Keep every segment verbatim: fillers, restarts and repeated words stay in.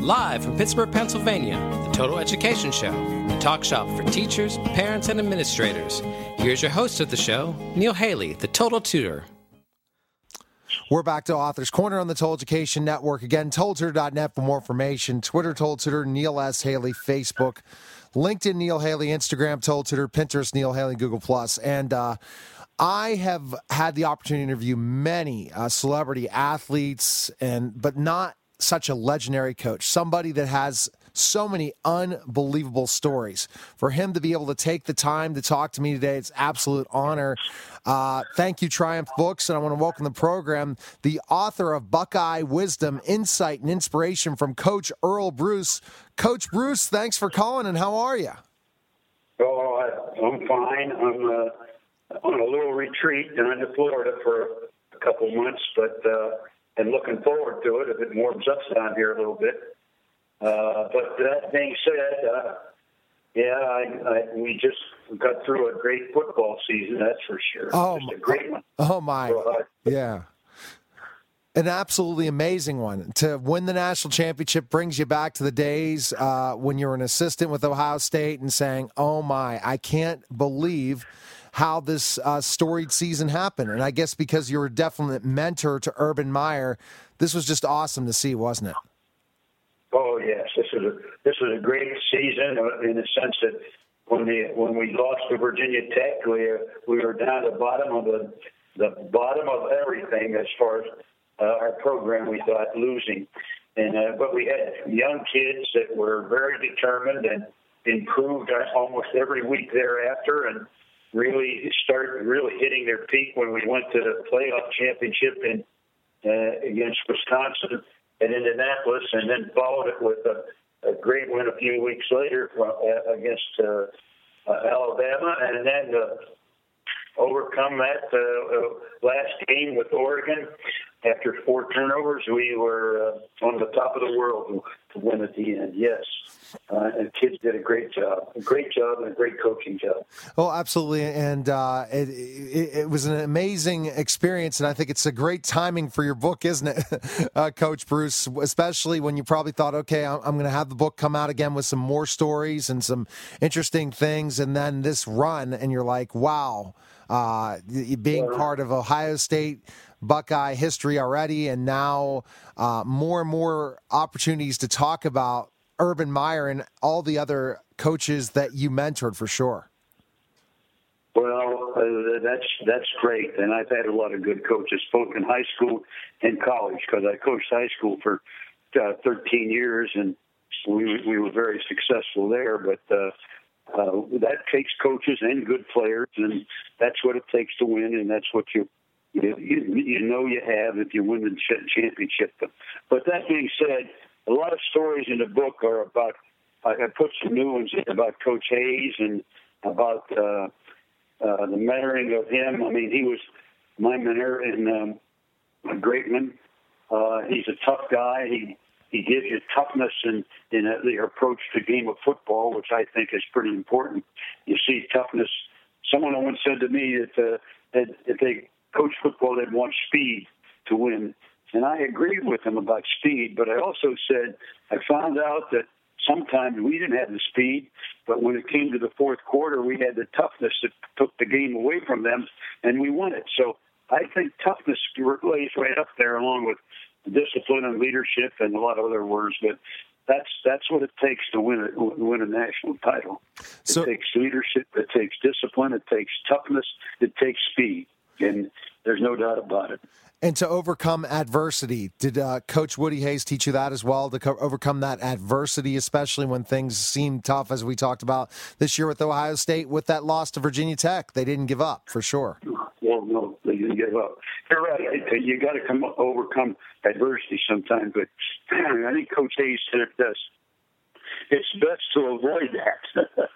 Live from Pittsburgh, Pennsylvania, the Total Education Show, the talk shop for teachers, parents, and administrators. Here's your host of the show, Neil Haley, the Total Tutor. We're back to Authors Corner on the Total Education Network. Again, total tutor dot net for more information. Twitter, Total Tutor, Neil S. Haley, Facebook, LinkedIn, Neil Haley, Instagram, Total Tutor, Pinterest, Neil Haley, Google Plus. And uh, I have had the opportunity to interview many uh, celebrity athletes, and but not such a legendary coach, somebody that has so many unbelievable stories. For him to be able to take the time to talk to me today, it's absolute honor. Uh, thank you, Triumph Books, and I want to welcome the program, the author of Buckeye Wisdom, Insight, and Inspiration from Coach Earl Bruce. Coach Bruce, thanks for calling, and how are you? Oh, I'm fine. I'm uh, on a little retreat down in Florida for a couple months, but uh, I'm looking forward to it if it warms up down here a little bit. Uh, but that being said, uh, yeah, I, I, we just got through a great football season, that's for sure. Oh, just a great one. Oh, my. So, uh, yeah. An absolutely amazing one. To win the national championship brings you back to the days uh, when you were an assistant with Ohio State and saying, oh, my, I can't believe how this uh, storied season happened. And I guess because you were a definite mentor to Urban Meyer, this was just awesome to see, wasn't it? Oh yes, this is a this was a great season in the sense that when the when we lost to Virginia Tech, we we were down at the bottom of the the bottom of everything as far as uh, our program. We thought losing, and uh, but we had young kids that were very determined and improved almost every week thereafter, and really started really hitting their peak when we went to the playoff championship in uh, against Wisconsin at Indianapolis, and then followed it with a, a great win a few weeks later from, uh, against uh, uh, Alabama, and then uh, overcome that uh, last game with Oregon. After four turnovers, we were uh, on the top of the world to win at the end, yes. Uh, and kids did a great job, a great job and a great coaching job. Oh, absolutely. And uh, it, it, it was an amazing experience, and I think it's a great timing for your book, isn't it, uh, Coach Bruce, especially when you probably thought, okay, I'm, I'm going to have the book come out again with some more stories and some interesting things, and then this run, and you're like, wow, uh, being part of Ohio State Buckeye history already, and now uh, more and more opportunities to talk about Urban Meyer and all the other coaches that you mentored, for sure. Well, uh, that's that's great, and I've had a lot of good coaches, both in high school and college, because I coached high school for uh, thirteen years, and we we were very successful there. But uh, uh, that takes coaches and good players, and that's what it takes to win, and that's what you. You, you, you know you have if you win the championship. But that being said, a lot of stories in the book are about, I put some new ones in about Coach Hayes and about uh, uh, the mentoring of him. I mean, he was my mentor in um, a great one. Uh, he's a tough guy. He he gives you toughness in, in a, the approach to the game of football, which I think is pretty important. You see toughness. Someone once said to me that, uh, that if they coach football, they'd want speed to win. And I agreed with him about speed, but I also said I found out that sometimes we didn't have the speed, but when it came to the fourth quarter, we had the toughness that took the game away from them, and we won it. So I think toughness lays right up there along with discipline and leadership and a lot of other words, but that's that's what it takes to win a, win a national title. So, it takes leadership, it takes discipline, it takes toughness, it takes speed. And there's no doubt about it. And to overcome adversity, did uh, Coach Woody Hayes teach you that as well, to co- overcome that adversity, especially when things seem tough, as we talked about this year with Ohio State, with that loss to Virginia Tech? They didn't give up, for sure. Well, no, they didn't give up. You're right. You got to come overcome adversity sometimes. But I think Coach Hayes said it best. It's best to avoid that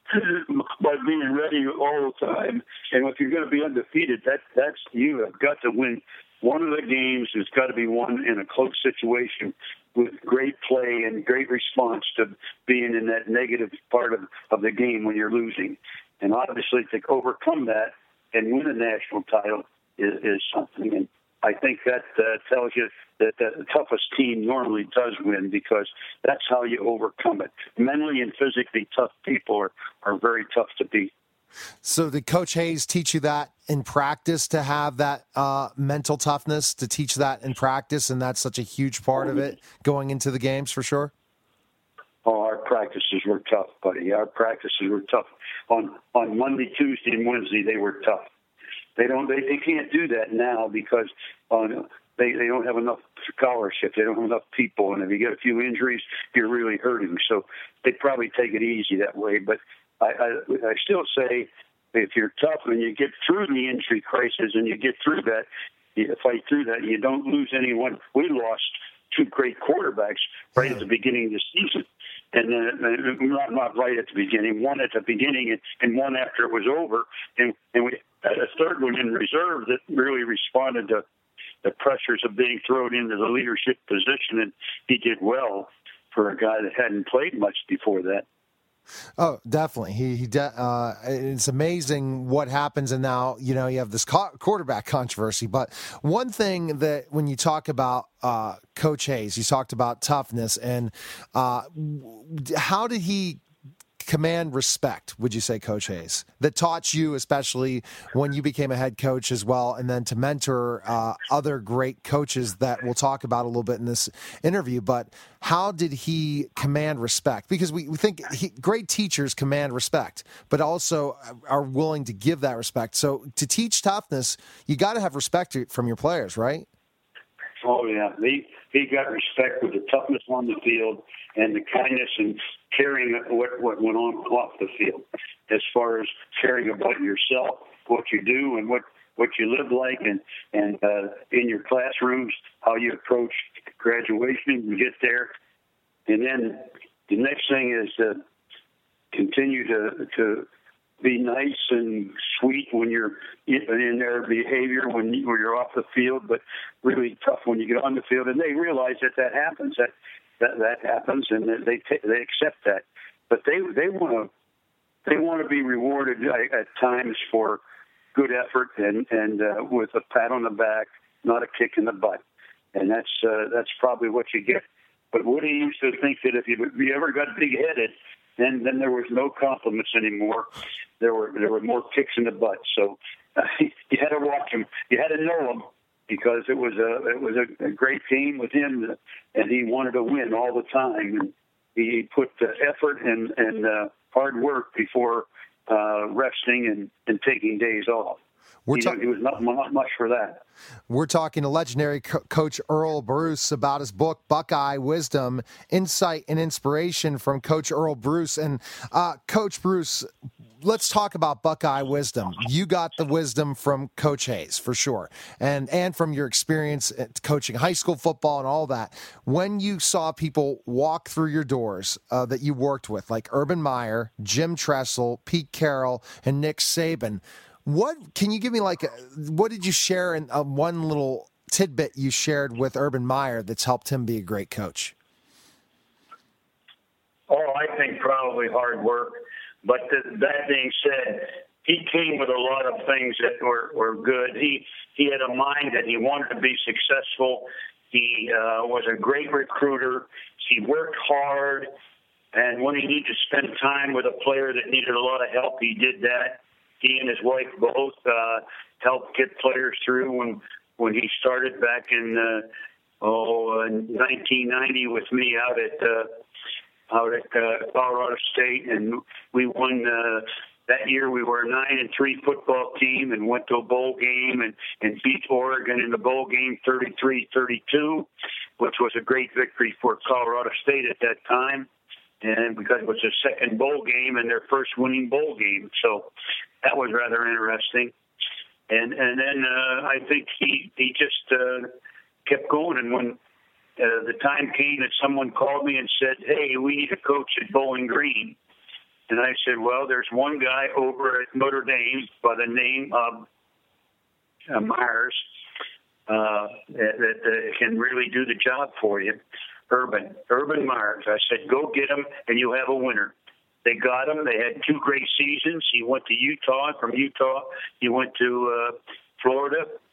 by being ready all the time. And if you're going to be undefeated, that that's you have got to win one of the games. Has got to be won in a close situation with great play and great response to being in that negative part of, of the game when you're losing. And obviously to overcome that and win a national title is, is something. And I think that uh, tells you that the toughest team normally does win, because that's how you overcome it. Mentally and physically tough people are, are very tough to beat. So did Coach Hayes teach you that in practice, to have that uh, mental toughness, to teach that in practice, and that's such a huge part of it going into the games for sure? Oh, our practices were tough, buddy. Our practices were tough. On on Monday, Tuesday, and Wednesday, they were tough. They don't. They, they can't do that now because on they they don't have enough scholarship. They don't have enough people, and if you get a few injuries, you're really hurting. So they probably take it easy that way. But I I, I still say, if you're tough and you get through the injury crisis and you get through that, you fight through that, you don't lose anyone. We lost two great quarterbacks right at the beginning of the season. And then uh, not, not right at the beginning, one at the beginning and, and one after it was over. And, and we had a third one in reserve that really responded to the pressures of being thrown into the leadership position. And he did well for a guy that hadn't played much before that. Oh, definitely. He, he de- uh, it's amazing what happens. And now, you know, you have this co- quarterback controversy. But one thing that when you talk about uh, Coach Hayes, you talked about toughness. And uh, how did he command respect, would you say, Coach Hayes, that taught you, especially when you became a head coach as well, and then to mentor uh, other great coaches that we'll talk about a little bit in this interview? But how did he command respect? Because we, we think he, great teachers command respect, but also are willing to give that respect. So to teach toughness, you got to have respect from your players, right? Oh, yeah. He, he got respect with the toughness on the field and the kindness and caring what, what went on off the field, as far as caring about yourself, what you do and what, what you live like, and, and uh, in your classrooms, how you approach graduation and get there. And then the next thing is to continue to to be nice and sweet when you're in their behavior, when you're off the field, but really tough when you get on the field. And they realize that that happens, that that, that happens, and they t- they accept that. But they they want to they want to be rewarded at times for good effort and and uh, with a pat on the back, not a kick in the butt. And that's uh, that's probably what you get. But Woody used to think that if you, if you ever got big-headed, then then there was no compliments anymore. There were there were more kicks in the butt. So uh, you had to watch him. You had to know him, because it was a it was a, a great team with him, and he wanted to win all the time. And he put the effort and and uh, hard work before uh, resting and, and taking days off. We're ta- he, he was not, not much for that. We're talking to legendary co- Coach Earl Bruce about his book, Buckeye Wisdom, Insight and Inspiration from Coach Earl Bruce. And uh, Coach Bruce, let's talk about Buckeye Wisdom. You got the wisdom from Coach Hayes, for sure, and and from your experience at coaching high school football and all that. When you saw people walk through your doors uh, that you worked with, like Urban Meyer, Jim Tressel, Pete Carroll, and Nick Saban, what can you give me, like, a, what did you share in uh, one little tidbit you shared with Urban Meyer that's helped him be a great coach? Oh, I think probably hard work. But th- that being said, he came with a lot of things that were, were good. He he had a mind that he wanted to be successful. He uh, was a great recruiter. He worked hard. And when he needed to spend time with a player that needed a lot of help, he did that. He and his wife both uh, helped get players through when when he started back in uh, oh in nineteen ninety with me out at uh, out at uh, Colorado State, and we won. Uh, that year we were a nine and three football team and went to a bowl game and, and beat Oregon in the bowl game thirty-three thirty-two, which was a great victory for Colorado State at that time. And because it was their second bowl game and their first winning bowl game. So that was rather interesting. And and then uh, I think he, he just uh, kept going. And when uh, the time came that someone called me and said, hey, we need a coach at Bowling Green. And I said, well, there's one guy over at Notre Dame by the name of uh, Myers uh, that, that uh, can really do the job for you. Urban, Urban Myers. I said, go get him, and you'll have a winner. They got him. They had two great seasons. He went to Utah. From Utah, he went to uh, Florida,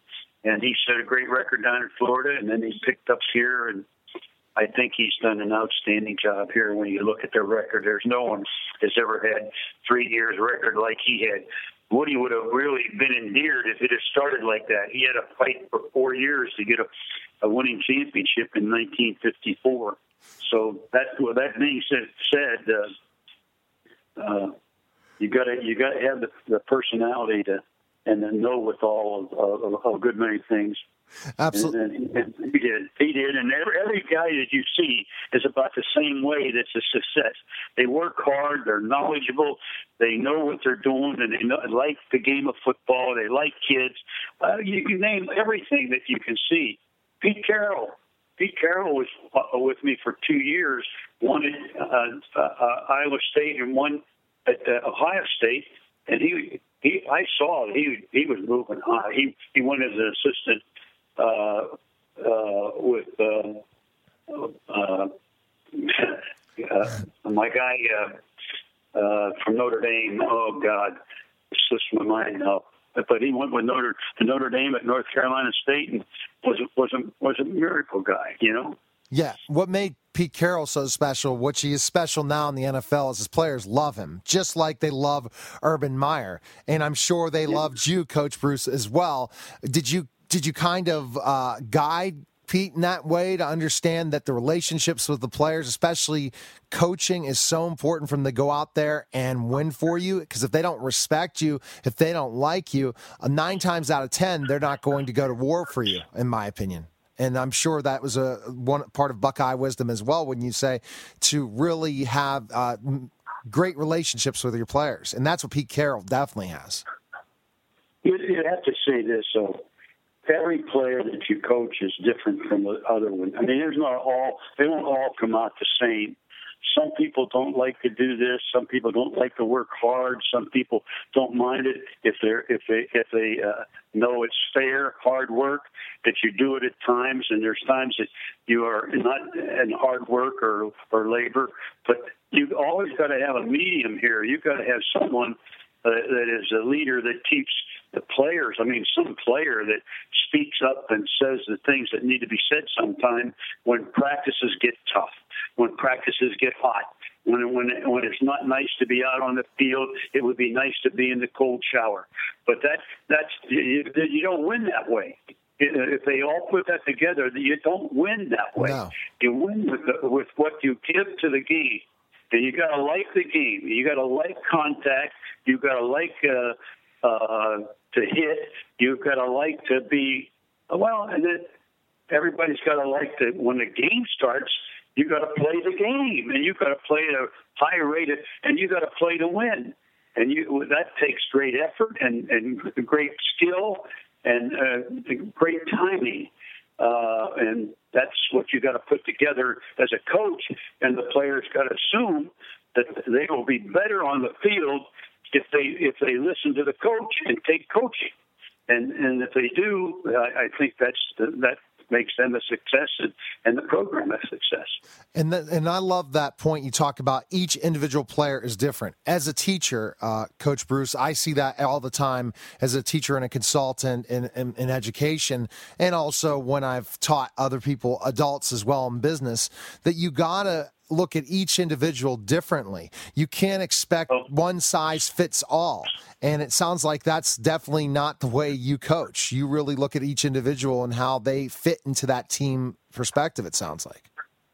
and he set a great record down in Florida, and then he picked up here, and I think he's done an outstanding job here. When you look at their record, there's no one has ever had three years record like he had. Woody would have really been endeared if it had started like that. He had to fight for four years to get a, a winning championship in nineteen fifty-four. So that, well, that being said, said uh, uh, you got to you got to have the, the personality to and the know-with-all of, of, of a good many things. Absolutely. And, and, and he did. He did. And every, every guy that you see is about the same way that's a success. They work hard. They're knowledgeable. They know what they're doing, and they know, like the game of football. They like kids. Uh, you, you name everything that you can see. Pete Carroll. Pete Carroll was uh, with me for two years, one at uh, uh, Iowa State and one at uh, Ohio State. And he, he, I saw he he was moving high. He he went as an assistant uh, uh, with uh, uh, uh, my guy uh, uh, from Notre Dame. Oh God, it slips my mind now. But he went with Notre Notre Dame at North Carolina State and was was a was a miracle guy, you know. Yeah, what made Pete Carroll so special, which he is special now in the N F L, is his players love him, just like they love Urban Meyer. And I'm sure they yeah. loved you, Coach Bruce, as well. Did you did you kind of uh, guide Pete in that way to understand that the relationships with the players, especially coaching, is so important for them to go out there and win for you? Because if they don't respect you, if they don't like you, uh, nine times out of ten, they're not going to go to war for you, in my opinion. And I'm sure that was a one part of Buckeye wisdom as well, when you say to really have uh, great relationships with your players. And that's what Pete Carroll definitely has. You, you have to say this, so every player that you coach is different from the other one. I mean, there's not all, they don't all come out the same. Some people don't like to do this. Some people don't like to work hard. Some people don't mind it if they're if they if they uh, know it's fair, hard work. That you do it at times, and there's times that you are not in hard work or or labor. But you've always got to have a medium here. You've got to have someone uh, that is a leader that keeps the players. I mean, some player that speaks up and says the things that need to be said sometime when practices get tough, when practices get hot, when when when it's not nice to be out on the field. It would be nice to be in the cold shower. But that that's you, you don't win that way. If they all put that together, you don't win that way. No. You win with the, with what you give to the game. And you got to like the game. You got to like contact. You got to like uh, uh, to hit. You've got to like to be well, and then everybody's got to like to when the game starts. You got to play the game, and you got to play at a high rate, of, and you got to play to win. And you that takes great effort and, and great skill and uh, great timing. Uh, and that's what you got to put together as a coach. And the players got to assume that they will be better on the field if they if they listen to the coach and take coaching. And and if they do, I, I think that's that makes them a success and, and the program a success. And the, and I love that point you talk about. Each individual player is different. As a teacher, uh, Coach Bruce, I see that all the time as a teacher and a consultant in, in, in education, and also when I've taught other people, adults as well in business, that you gotta look at each individual differently. You can't expect oh. one size fits all. And it sounds like that's definitely not the way you coach. You really look at each individual and how they fit into that team perspective, it sounds like.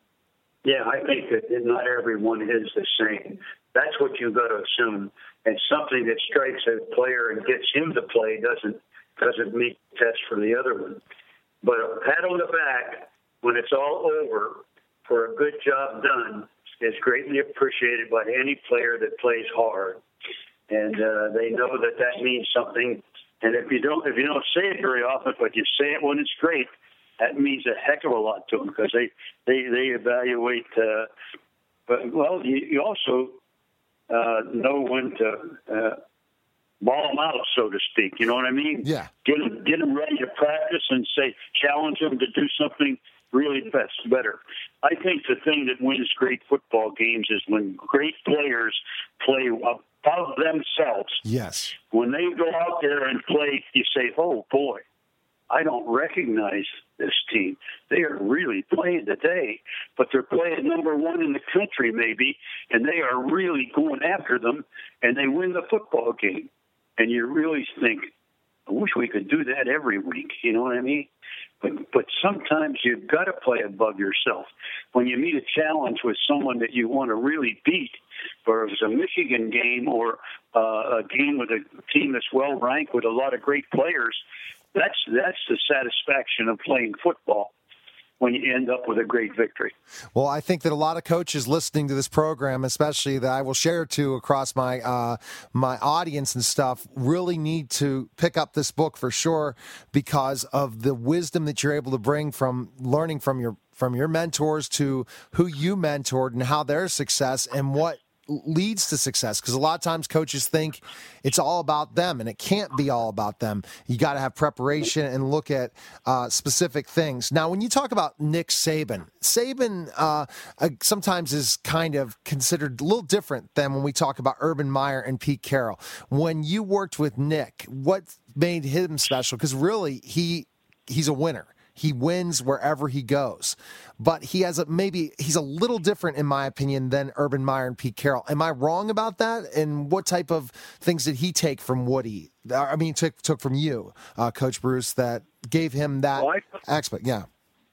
Yeah, I think that not everyone is the same. That's what you've got to assume. And something that strikes a player and gets him to play doesn't doesn't meet the test for the other one. But a pat on the back when it's all over for a good job done is greatly appreciated by any player that plays hard, and uh, they know that that means something. And if you don't, if you don't say it very often, but you say it when it's great, that means a heck of a lot to them because they they they evaluate. Uh, but well, you, you also uh, know when to uh, ball them out, so to speak. You know what I mean? Yeah. Get them get them ready to practice and say challenge them to do something really best, better. I think the thing that wins great football games is when great players play above themselves. Yes. When they go out there and play, you say, oh, boy, I don't recognize this team. They are really playing today, but they're playing number one in the country maybe, and they are really going after them, and they win the football game. And you really think, I wish we could do that every week. You know what I mean? But but sometimes you've got to play above yourself. When you meet a challenge with someone that you want to really beat, or if it's a Michigan game or uh, a game with a team that's well ranked with a lot of great players, that's that's the satisfaction of playing football when you end up with a great victory. Well, I think that a lot of coaches listening to this program, especially that I will share to across my uh, my audience and stuff, really need to pick up this book for sure because of the wisdom that you're able to bring from learning from your from your mentors to who you mentored and how their success and what leads to success, because a lot of times coaches think it's all about them, and it can't be all about them. You got to have preparation and look at uh, specific things. Now, when you talk about Nick Saban, Saban uh, uh, sometimes is kind of considered a little different than when we talk about Urban Meyer and Pete Carroll. When you worked with Nick, what made him special? Because really, he he's a winner. He wins wherever he goes. But he has a, maybe he's a little different, in my opinion, than Urban Meyer and Pete Carroll. Am I wrong about that? And what type of things did he take from Woody? I mean, took took from you, uh, Coach Bruce, that gave him that well, I, aspect? Yeah.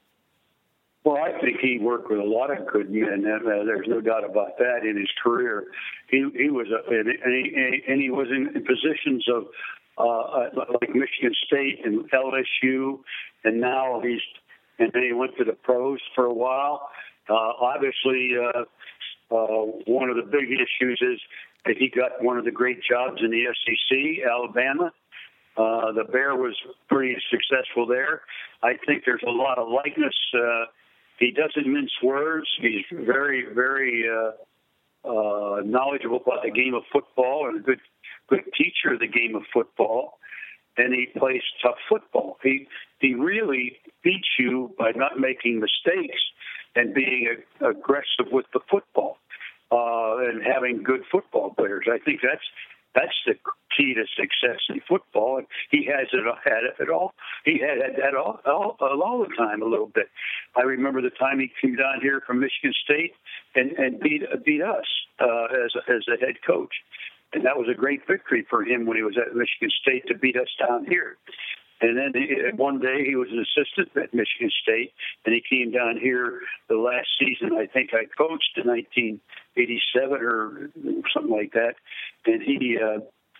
Well, I think he worked with a lot of good men. Uh, there's no doubt about that in his career. He he was a, and, he, and he was in positions of uh, like Michigan State and L S U. And now he's, and then he went to the pros for a while. Uh, obviously, uh, uh, one of the big issues is that he got one of the great jobs in the S E C, Alabama. Uh, the Bear was pretty successful there. I think there's a lot of likeness. Uh, he doesn't mince words. He's very, very uh, uh, knowledgeable about the game of football and a good, good teacher of the game of football. And he plays tough football. He he really beats you by not making mistakes and being a, aggressive with the football uh, and having good football players. I think that's that's the key to success in football. And he has it had it all. He had, had that all, all all the time a little bit. I remember the time he came down here from Michigan State and, and beat beat us uh, as a, as a head coach. And that was a great victory for him when he was at Michigan State to beat us down here. And then he, one day he was an assistant at Michigan State, and he came down here the last season. I think I coached in nineteen eighty-seven or something like that. And he, uh,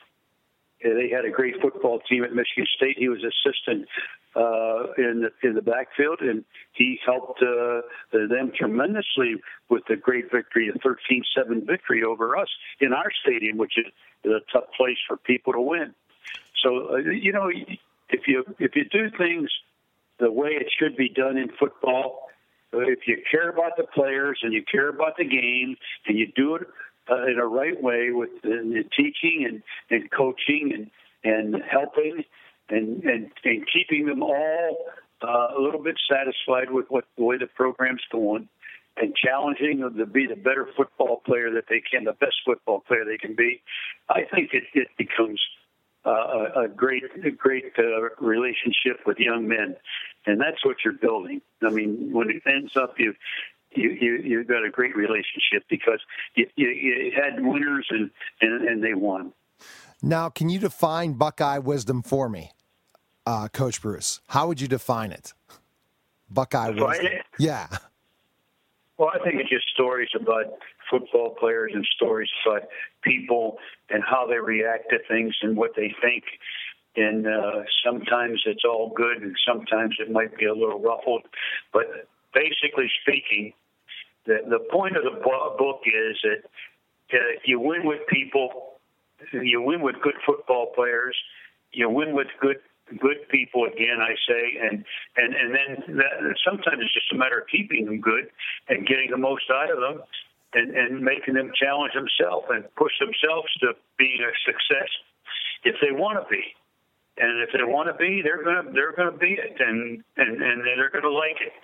they had a great football team at Michigan State. He was assistant uh, in the in the backfield, and he helped uh, them tremendously with the great victory, a thirteen seven victory over us in our stadium, which is a tough place for people to win. So, uh, you know, if you if you do things the way it should be done in football, if you care about the players and you care about the game and you do it uh, in a right way with the teaching and, and coaching and, and helping and, and, and keeping them all uh, a little bit satisfied with what the way the program's going and challenging them to be the better football player that they can, the best football player they can be, I think it, it becomes Uh, a great, a great uh, relationship with young men, and that's what you're building. I mean, when it ends up, you you you you've got a great relationship because you, you, you had winners and, and and they won. Now, can you define Buckeye wisdom for me, uh, Coach Bruce? How would you define it? Buckeye define wisdom. It? Yeah. Well, I think it's just stories about football players and stories about people and how they react to things and what they think. And uh, sometimes it's all good and sometimes it might be a little ruffled. But basically speaking, the, the point of the book is that uh, you win with people, you win with good football players, you win with good good people, again, I say, and and, and then that, sometimes it's just a matter of keeping them good and getting the most out of them and, and making them challenge themselves and push themselves to being a success if they want to be. And if they want to be, they're gonna they're gonna be it, and and, and they're gonna like it.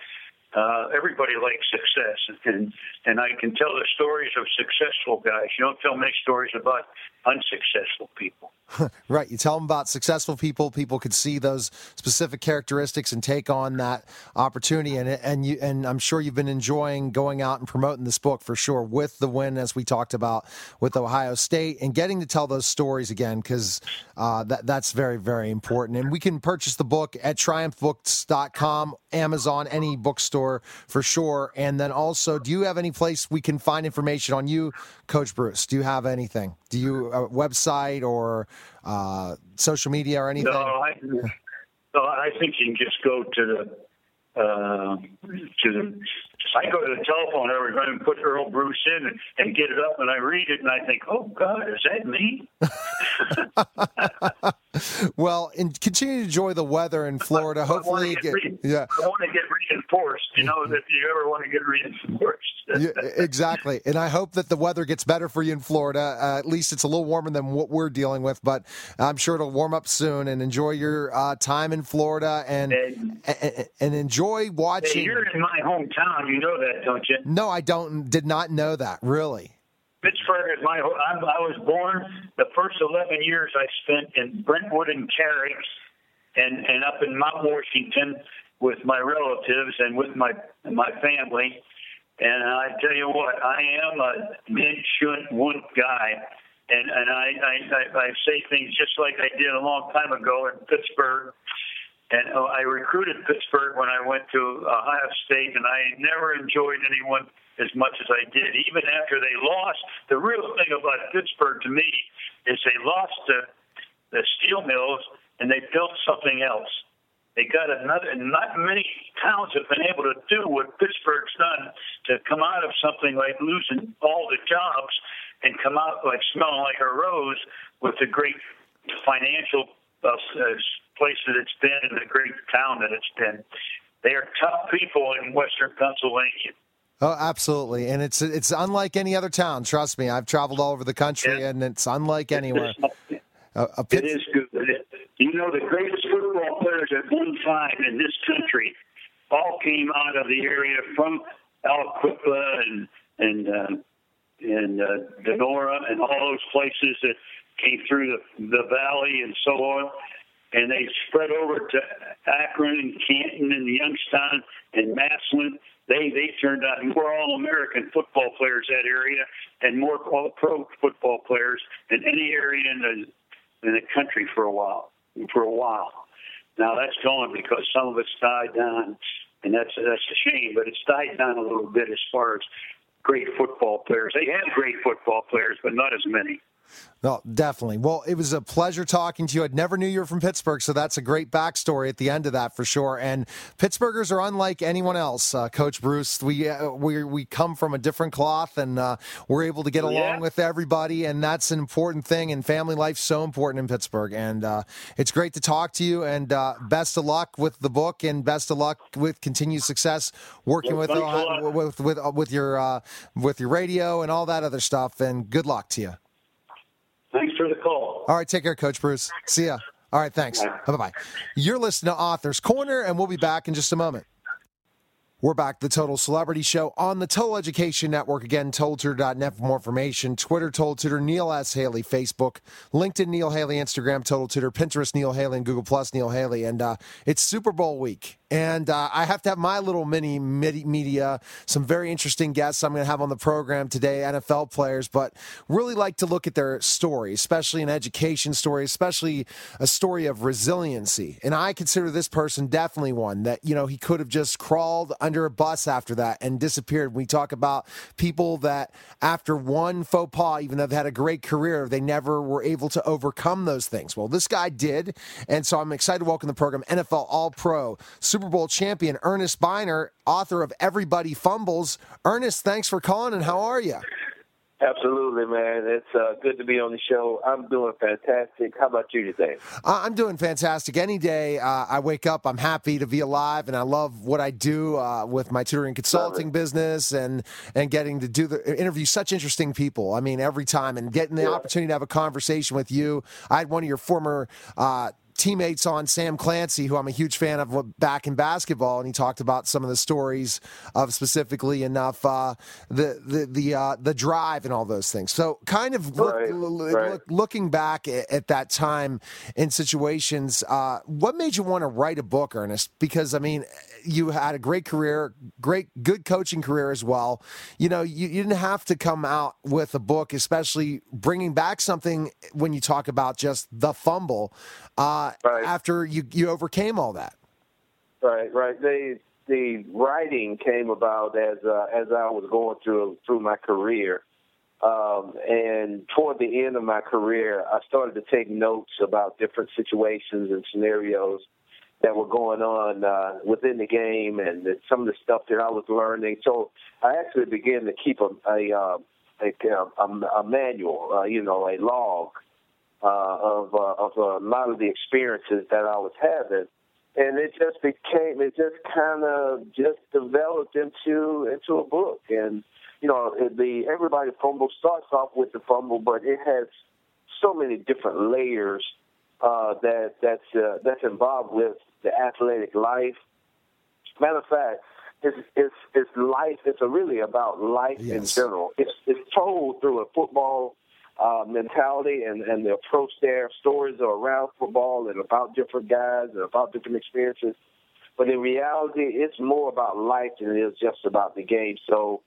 Uh, everybody likes success, and and I can tell the stories of successful guys. You don't tell many stories about unsuccessful people. Right. You tell them about successful people. People could see those specific characteristics and take on that opportunity. And and you and I'm sure you've been enjoying going out and promoting this book for sure, with the win, as we talked about with Ohio State, and getting to tell those stories again, because uh, that that's very, very important. And we can purchase the book at triumph books dot com, Amazon, any bookstore for sure. And then also, do you have any place we can find information on you, Coach Bruce? Do you have anything? Do you a website or uh, social media or anything? No, I, no, I think you can just go to the uh, to the. I go to the telephone every time and put Earl Bruce in and, and get it up, and I read it, and I think, oh, God, is that me? Well, and continue to enjoy the weather in Florida. Hopefully, I get, re- yeah. I want to get reinforced, you know, if you ever want to get reinforced. Yeah, exactly. And I hope that the weather gets better for you in Florida. Uh, at least it's a little warmer than what we're dealing with, but I'm sure it'll warm up soon. And enjoy your uh, time in Florida, and, and and, and enjoy watching. Hey, you're in my hometown. You know that, don't you? No, I don't. Did not know that. Really. Pittsburgh is my. I'm, I was born. The first eleven years I spent in Brentwood and Cary, and and up in Mount Washington with my relatives and with my my family. And I tell you what, I am a men shouldn't want guy, and and I, I I say things just like I did a long time ago in Pittsburgh. And I recruited Pittsburgh when I went to Ohio State, and I never enjoyed anyone as much as I did, even after they lost. The real thing about Pittsburgh to me is they lost the, the steel mills, and they built something else. They got another, and not many towns have been able to do what Pittsburgh's done, to come out of something like losing all the jobs and come out like smelling like a rose with the great financial uh, place that it's been and the great town that it's been. They are tough people in Western Pennsylvania. Oh, absolutely. And it's it's unlike any other town. Trust me. I've traveled all over the country, yeah. and it's unlike anywhere. It is, a, a pit- it is good. You know, the greatest football players at one time in this country all came out of the area from Aliquippa and and uh, and uh, Donora and all those places that came through the, the valley and so on. And they spread over to Akron and Canton and Youngstown and Massillon. They they turned out more All-American football players that area, and more All-Pro football players than any area in the in the country for a while. For a while, now that's gone because some of it's died down, and that's that's a shame. But it's died down a little bit as far as great football players. They have great football players, but not as many. No, definitely. Well, it was a pleasure talking to you. I never knew you were from Pittsburgh, so that's a great backstory at the end of that for sure. And Pittsburghers are unlike anyone else, uh, Coach Bruce. We uh, we we come from a different cloth, and uh, we're able to get along yeah. with everybody, and that's an important thing. And family life's so important in Pittsburgh. And uh, it's great to talk to you. And uh, best of luck with the book, and best of luck with continued success working well, with, uh, with with with with your uh, with your radio and all that other stuff. And good luck to you. Thanks for the call. All right, take care, Coach Bruce. See ya. All right, thanks. Bye-bye. You're listening to Author's Corner, and we'll be back in just a moment. We're back, the Total Celebrity Show on the Total Education Network. Again, total tutor dot net for more information. Twitter, Total Tutor, Neil S. Haley, Facebook, LinkedIn, Neil Haley, Instagram, Total Tutor, Pinterest, Neil Haley, and Google Plus, Neil Haley. And uh, it's Super Bowl week. And uh, I have to have my little mini media, some very interesting guests I'm going to have on the program today, N F L players, but really like to look at their story, especially an education story, especially a story of resiliency. And I consider this person definitely one that, you know, he could have just crawled under a bus after that and disappeared. We talk about people that after one faux pas, even though they've had a great career, they never were able to overcome those things. Well, this guy did. And so I'm excited to welcome the program N F L All-Pro, Super Bowl champion Earnest Byner, author of Everybody Fumbles. Ernest, thanks for calling, and how are you? Absolutely, man. It's uh, good to be on the show. I'm doing fantastic. How about you today? I'm doing fantastic. Any day uh, I wake up, I'm happy to be alive, and I love what I do uh, with my tutoring consulting business and, and getting to do the interview such interesting people. I mean, every time, and getting the yeah. opportunity to have a conversation with you. I had one of your former uh, teammates on Sam Clancy, who I'm a huge fan of back in basketball, and he talked about some of the stories of specifically enough uh, the the the uh, the drive and all those things. So, kind of look, right, look, right. looking back at, at that time in situations, uh, what made you want to write a book, Ernest? Because I mean, you had a great career, great good coaching career as well. You know, you, you didn't have to come out with a book, especially bringing back something when you talk about just the fumble uh, right. after you, you overcame all that. Right, right. The the writing came about as uh, as I was going through through my career, um, and toward the end of my career, I started to take notes about different situations and scenarios that were going on uh, within the game, and the, some of the stuff that I was learning. So I actually began to keep a a, uh, a, a, a manual, uh, you know, a log uh, of uh, of a lot of the experiences that I was having, and it just became, it just kind of just developed into into a book. And you know, the Everybody Fumble starts off with the fumble, but it has so many different layers uh, that that's uh, that's involved with the athletic life. Matter of fact, it's it's it's life. It's really about life yes. in general. It's it's told through a football uh, mentality and, and the approach there. Stories are around football and about different guys and about different experiences. But in reality, it's more about life than it is just about the game. So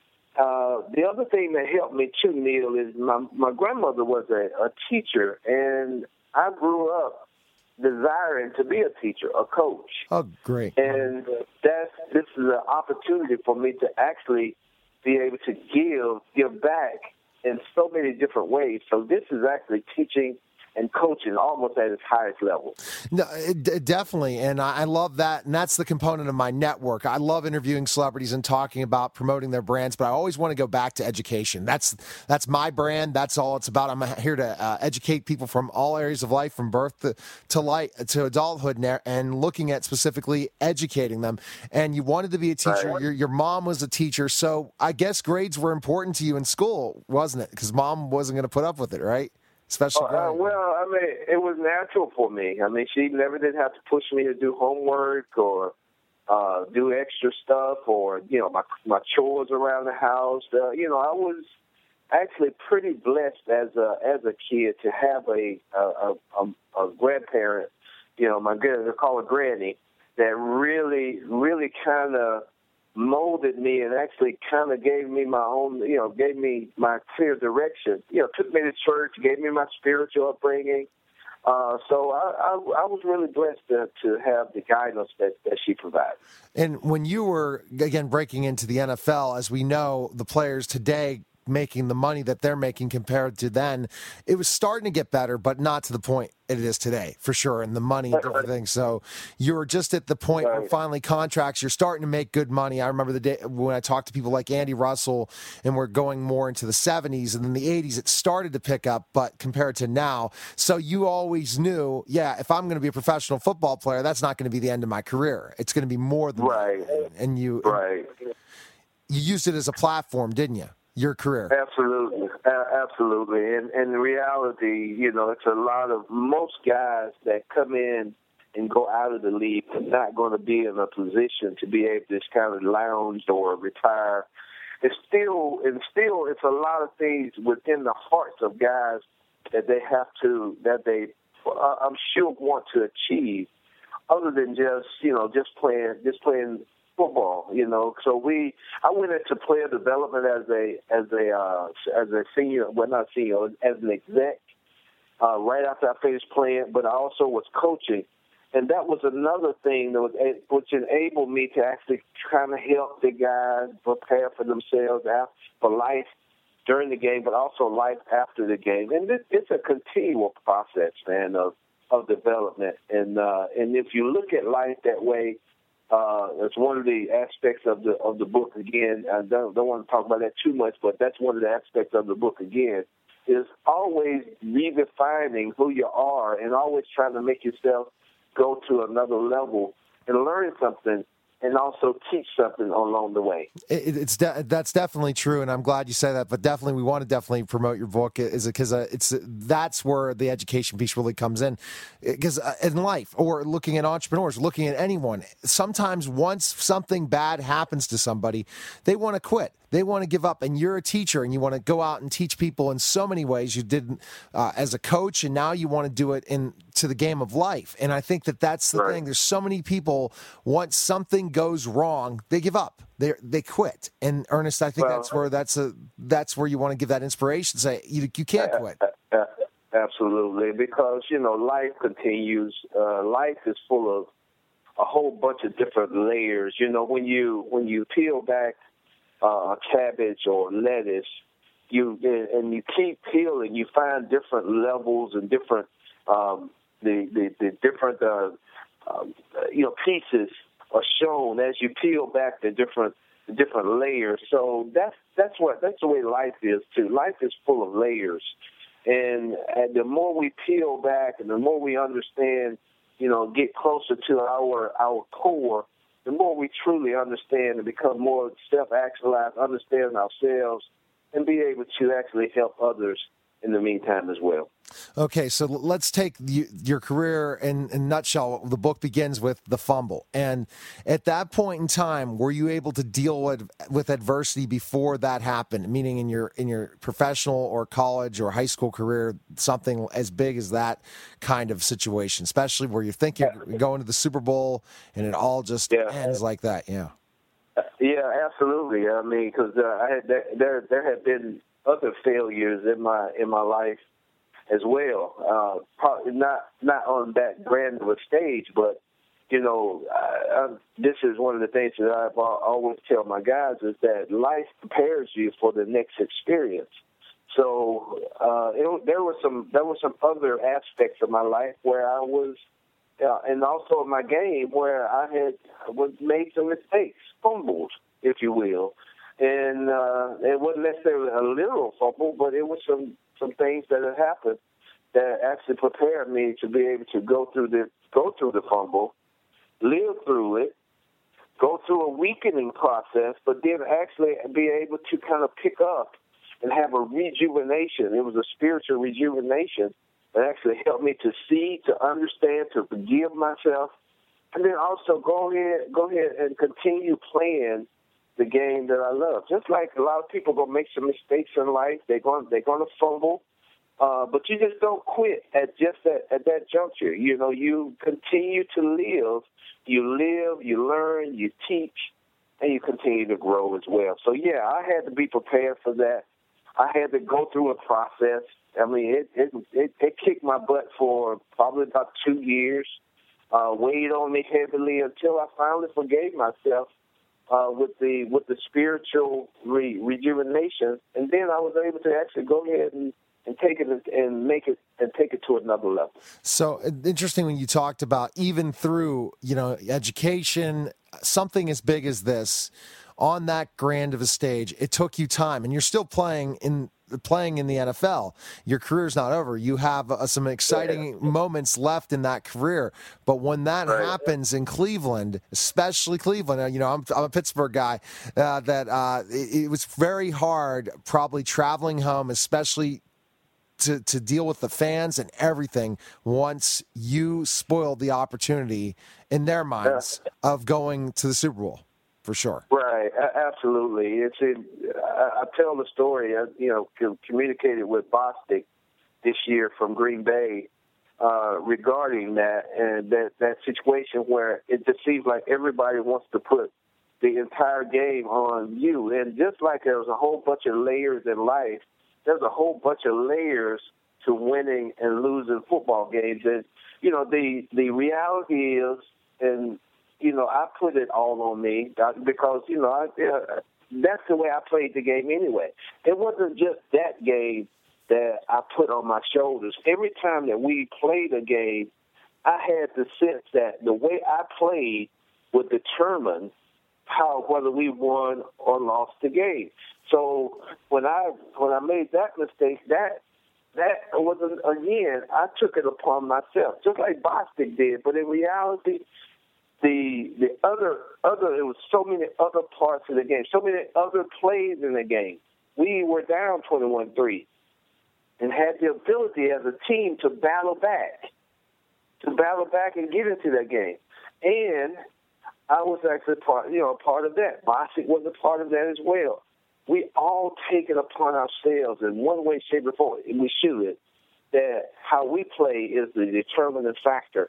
uh, the other thing that helped me too, Neil, is my my grandmother was a, a teacher, and I grew up desiring to be a teacher, a coach. Oh, great. And that's, this is an opportunity for me to actually be able to give, give back in so many different ways. So this is actually teaching and coaching almost at its highest level. No, it, definitely, and I, I love that, and that's the component of my network. I love interviewing celebrities and talking about promoting their brands, but I always want to go back to education. That's that's my brand. That's all it's about. I'm here to uh, educate people from all areas of life, from birth to to, light, to adulthood, and, and looking at specifically educating them. And you wanted to be a teacher. Right. Your your mom was a teacher, so I guess grades were important to you in school, wasn't it? Because mom wasn't going to put up with it, right? Especially uh, well, I mean, it was natural for me. I mean, she never did have to push me to do homework or uh, do extra stuff or, you know, my my chores around the house. Uh, you know, I was actually pretty blessed as a as a kid to have a a, a, a grandparent, you know, my good, they call her Granny, that really, really kind of molded me and actually kind of gave me my own, you know, gave me my clear direction. You know, took me to church, gave me my spiritual upbringing. Uh, so I, I, I was really blessed to, to have the guidance that, that she provided. And when you were, again, breaking into the N F L, as we know, the players today making the money that they're making compared to then, it was starting to get better, but not to the point it is today, for sure, and the money and different things. So you're just at the point right. where finally contracts, you're starting to make good money. I remember the day when I talked to people like Andy Russell, and we're going more into the seventies, and in the eighties, it started to pick up, but compared to now. So you always knew, yeah, if I'm going to be a professional football player, that's not going to be the end of my career. It's going to be more than right. that. And you, right. you used it as a platform, didn't you? Your career. Absolutely. Uh, absolutely. And, and in reality, you know, it's a lot of, most guys that come in and go out of the league are not going to be in a position to be able to just kind of lounge or retire. It's still, and still, it's a lot of things within the hearts of guys that they have to, that they, uh, I'm sure, want to achieve, other than just, you know, just playing, just playing football, you know. So we, I went into player development as a as a uh, as a senior, well not senior, as an exec. Uh, right after I finished playing, but I also was coaching, and that was another thing that was which enabled me to actually kind of help the guys prepare for themselves after, for life during the game, but also life after the game. And this, it's a continual process, man, of of development. And uh, and if you look at life that way. Uh, it's one of the aspects of the of the book again. I don't, don't want to talk about that too much, but that's one of the aspects of the book again, is always redefining who you are and always trying to make yourself go to another level and learn something and also teach something along the way. It, it's de- that's definitely true, and I'm glad you say that. But definitely, we want to definitely promote your book, is because uh, it's that's where the education piece really comes in. Because uh, in life, or looking at entrepreneurs, looking at anyone, sometimes once something bad happens to somebody, they want to quit. They want to give up, and you're a teacher, and you want to go out and teach people in so many ways. You did uh, as a coach, and now you want to do it in to the game of life. And I think that that's the right. thing. There's so many people, once something goes wrong, they give up. They they quit. And Ernest, I think well, that's where that's a that's where you want to give that inspiration. Say you you can't quit. Uh, uh, absolutely, because you know life continues. Uh, life is full of a whole bunch of different layers. You know, when you when you peel back Uh, cabbage or lettuce, you and you keep peeling, you find different levels and different um, the, the the different uh, um, you know pieces are shown as you peel back the different the different layers. So that's that's what that's the way life is too. Life is full of layers, and, and the more we peel back and the more we understand, you know, get closer to our our core, the more we truly understand and become more self-actualized, understand ourselves, and be able to actually help others in the meantime as well. Okay, so let's take your career in, in a nutshell. The book begins with the fumble. And at that point in time, were you able to deal with, with adversity before that happened? Meaning in your in your professional or college or high school career, something as big as that kind of situation, especially where you think you're going to the Super Bowl and it all just yeah. ends like that. Yeah. Yeah, absolutely. I mean, because uh, I had there, there there had been other failures in my in my life as well. Uh, probably not not on that grand of a stage, but you know, I, I, this is one of the things that I've always tell my guys is that life prepares you for the next experience. So uh, it, there were some there were some other aspects of my life where I was, uh, and also in my game where I had was made some mistakes, fumbles, if you will. And uh, it wasn't necessarily a literal fumble, but it was some, some things that had happened that actually prepared me to be able to go through the go through the fumble, live through it, go through a weakening process, but then actually be able to kind of pick up and have a rejuvenation. It was a spiritual rejuvenation that actually helped me to see, to understand, to forgive myself, and then also go ahead, go ahead and continue playing the game that I love. Just like a lot of people gonna make some mistakes in life, they're going they're gonna fumble, uh, but you just don't quit at just that at that juncture. You know, you continue to live. You live, you learn, you teach, and you continue to grow as well. So yeah, I had to be prepared for that. I had to go through a process. I mean, it it it, it kicked my butt for probably about two years, uh, weighed on me heavily until I finally forgave myself. Uh, with the with the spiritual re- rejuvenation, and then I was able to actually go ahead and, and take it and make it and take it to another level. So interesting when you talked about even through you know education, something as big as this, on that grand of a stage, it took you time, and you're still playing in playing in the N F L. Your career's not over. You have uh, some exciting yeah. moments left in that career. But when that right. happens in Cleveland, especially Cleveland, you know, I'm, I'm a Pittsburgh guy, uh, that uh, it, it was very hard probably traveling home, especially to, to deal with the fans and everything once you spoiled the opportunity in their minds yeah. of going to the Super Bowl. For sure. Right, absolutely. It's a, I, I tell the story. I, you know, communicated with Bostic this year from Green Bay uh, regarding that and that, that situation where it just seems like everybody wants to put the entire game on you. And just like there was a whole bunch of layers in life, there's a whole bunch of layers to winning and losing football games. And you know, the the reality is, and you know, I put it all on me because, you know, I, uh, that's the way I played the game anyway. It wasn't just that game that I put on my shoulders. Every time that we played a game, I had the sense that the way I played would determine how whether we won or lost the game. So when I when I made that mistake, that that was, again, I took it upon myself, just like Bostic did. But in reality, The the the other other it was so many other parts of the game, so many other plays in the game. We were down twenty-one three and had the ability as a team to battle back, to battle back and get into that game. And I was actually part, you know, a part of that. Bostic was a part of that as well. We all take it upon ourselves in one way, shape, or form, and we should, that how we play is the determining factor.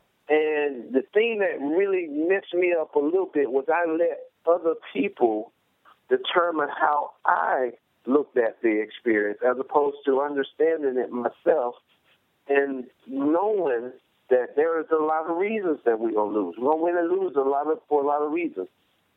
And the thing that really messed me up a little bit was I let other people determine how I looked at the experience as opposed to understanding it myself and knowing that there is a lot of reasons that we're going to lose. We're going to win and lose a lot of, for a lot of reasons.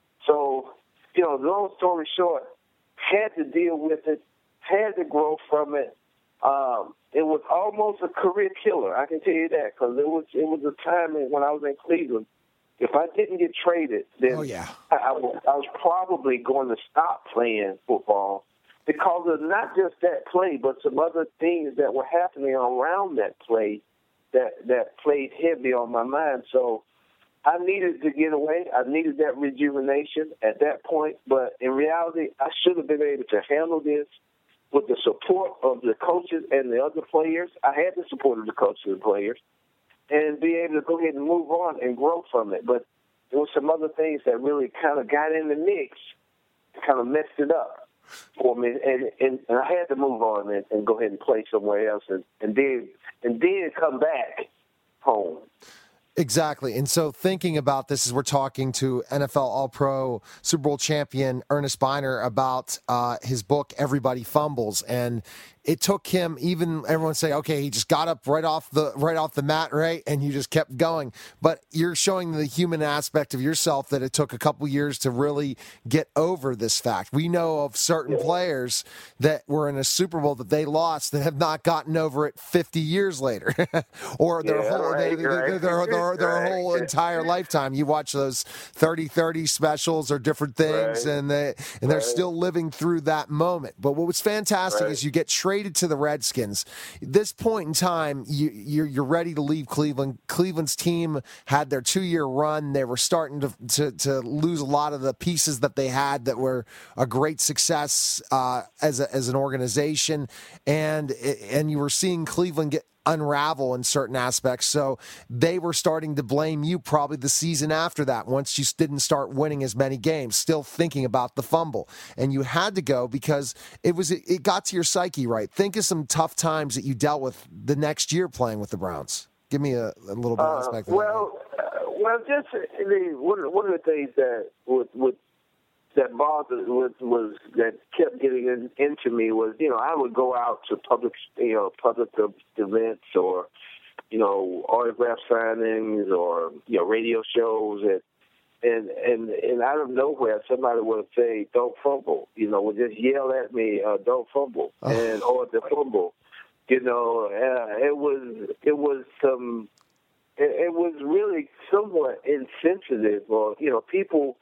So, you know, long story short, had to deal with it, had to grow from it. Um, it was almost a career killer, I can tell you that, because it was it was a time when I was in Cleveland. If I didn't get traded, then oh, yeah. I, I, was, I was probably going to stop playing football because of not just that play, but some other things that were happening around that play that, that played heavy on my mind. So I needed to get away. I needed that rejuvenation at that point. But in reality, I should have been able to handle this with the support of the coaches and the other players. I had the support of the coaches and players and be able to go ahead and move on and grow from it. But there were some other things that really kind of got in the mix, kind of messed it up for me. And, and, and I had to move on and, and go ahead and play somewhere else and, and, then, and then come back home. Exactly. And so thinking about this as we're talking to N F L All-Pro Super Bowl champion Earnest Byner about uh, his book, Everybody Fumbles. And it took him, even everyone say, okay, he just got up right off the right off the mat, right? And you just kept going. But you're showing the human aspect of yourself that it took a couple years to really get over this fact. We know of certain players that were in a Super Bowl that they lost that have not gotten over it fifty years later, or their yeah, whole right, their, right. their, their, their, their right. whole entire lifetime. You watch those thirty thirty specials or different things, right. and they and they're right. still living through that moment. But what was fantastic right. is you get traded to the Redskins. At this point in time, you, you're, you're ready to leave Cleveland. Cleveland's team had their two-year run. They were starting to, to, to lose a lot of the pieces that they had that were a great success uh, as, a, as an organization. And, and you were seeing Cleveland get unravel in certain aspects. So they were starting to blame you probably the season after that, once you didn't start winning as many games, still thinking about the fumble. And you had to go because it was it got to your psyche, right? Think of some tough times that you dealt with the next year playing with the Browns. Give me a, a little bit of aspect of uh, well, that. Uh, well, just I mean, one, one of the things that would, would that bothered was, was that kept getting in, into me was, you know, I would go out to public, you know, public events or, you know, autograph signings or, you know, radio shows, and and and, and out of nowhere somebody would say, "Don't fumble," you know, would just yell at me, uh, "Don't fumble," oh. and or the fumble, you know, uh, it was it was some, it, it was really somewhat insensitive, or you know, people.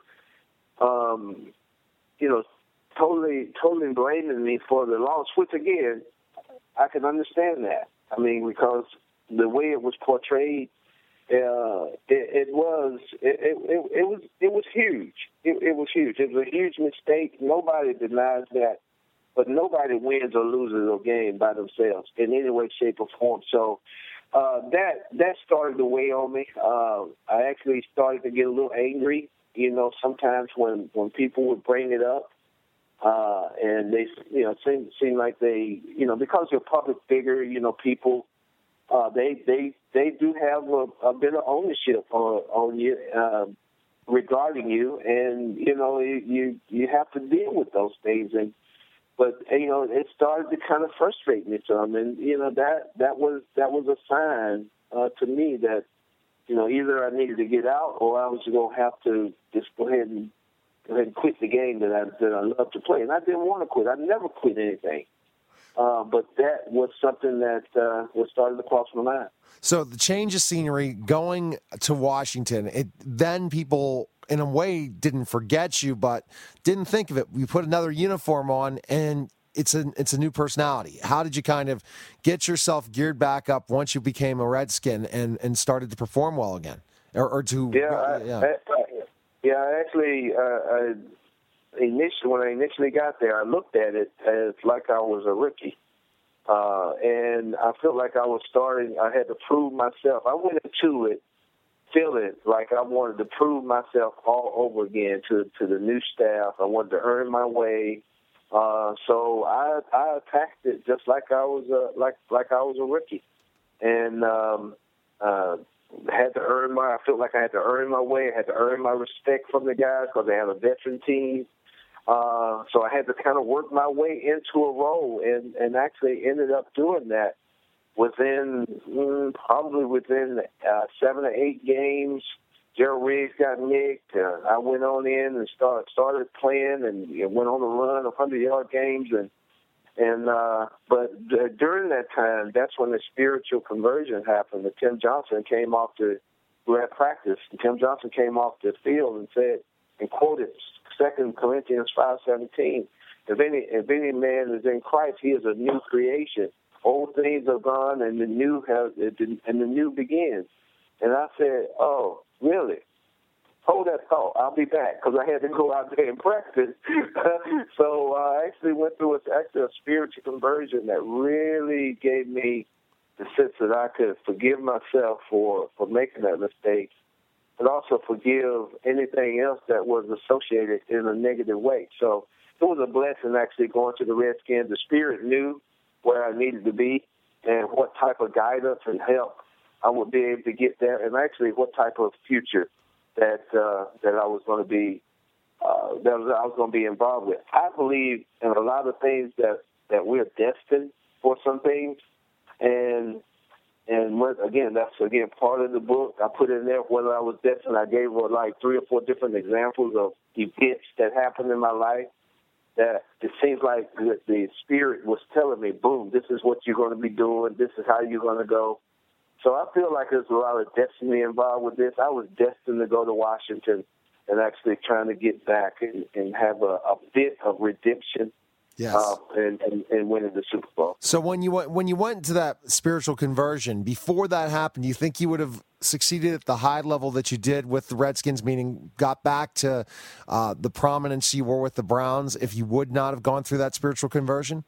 Um, you know, totally, totally blaming me for the loss, which again, I can understand that. I mean, because the way it was portrayed, uh, it, it was, it, it, it was, it was huge. It, it was huge. It was a huge mistake. Nobody denies that, but nobody wins or loses a game by themselves in any way, shape, or form. So uh, that that started to weigh on me. Uh, I actually started to get a little angry. You know, sometimes when, when people would bring it up, uh, and they, you know, seem seem like they, you know, because you're a public figure, you know, people, uh, they they they do have a, a bit of ownership on on you uh, regarding you, and you know, you you have to deal with those things. And but you know, it started to kind of frustrate me some, and you know, that that was that was a sign uh, to me that. You know, either I needed to get out, or I was going to have to just go ahead and go ahead and quit the game that I that I love to play. And I didn't want to quit. I never quit anything. Uh, but that was something that uh, was starting to cross my mind. So the change of scenery, going to Washington, it then people in a way didn't forget you, but didn't think of it. You put another uniform on, and it's a it's a new personality. How did you kind of get yourself geared back up once you became a Redskin and, and started to perform well again? or, or to yeah, I, yeah. I, I, yeah. Actually, uh, I initially when I initially got there, I looked at it as like I was a rookie, uh, and I felt like I was starting. I had to prove myself. I went into it feeling like I wanted to prove myself all over again to to the new staff. I wanted to earn my way. Uh, so I I attacked it just like I was a like like I was a rookie, and um, uh, had to earn my. I felt like I had to earn my way. I had to earn my respect from the guys because they had a veteran team. Uh, so I had to kind of work my way into a role, and and actually ended up doing that within mm, probably within uh, seven or eight games. Gerald Riggs got nicked. Uh, I went on in and start, started playing and you know, went on a run of hundred-yard games. And and uh, but d- during that time, that's when the spiritual conversion happened. That Tim Johnson came off the we were at practice. And Tim Johnson came off the field and said and quoted Second Corinthians five seventeen. If any if any man is in Christ, he is a new creation. Old things are gone, and the new has and the new begins. And I said, "Oh, really? Hold that thought. I'll be back," because I had to go out there and practice. So uh, I actually went through a, actually a spiritual conversion that really gave me the sense that I could forgive myself for, for making that mistake, but also forgive anything else that was associated in a negative way. So it was a blessing actually going to the Redskins. The Spirit knew where I needed to be and what type of guidance and help I would be able to get there, and actually what type of future that uh, that I was going to be uh, that was, I was going to be involved with. I believe in a lot of things that, that we're destined for some things, and and what, again, that's again part of the book. I put in there whether I was destined. I gave her like three or four different examples of events that happened in my life that it seems like the, the Spirit was telling me, boom, this is what you're going to be doing. This is how you're going to go. So I feel like there's a lot of destiny involved with this. I was destined to go to Washington and actually trying to get back and, and have a, a bit of redemption. Yes. Uh, and, and, and winning the Super Bowl. So when you went when you went to that spiritual conversion, before that happened, do you think you would have succeeded at the high level that you did with the Redskins, meaning got back to uh, the prominence you were with the Browns, if you would not have gone through that spiritual conversion?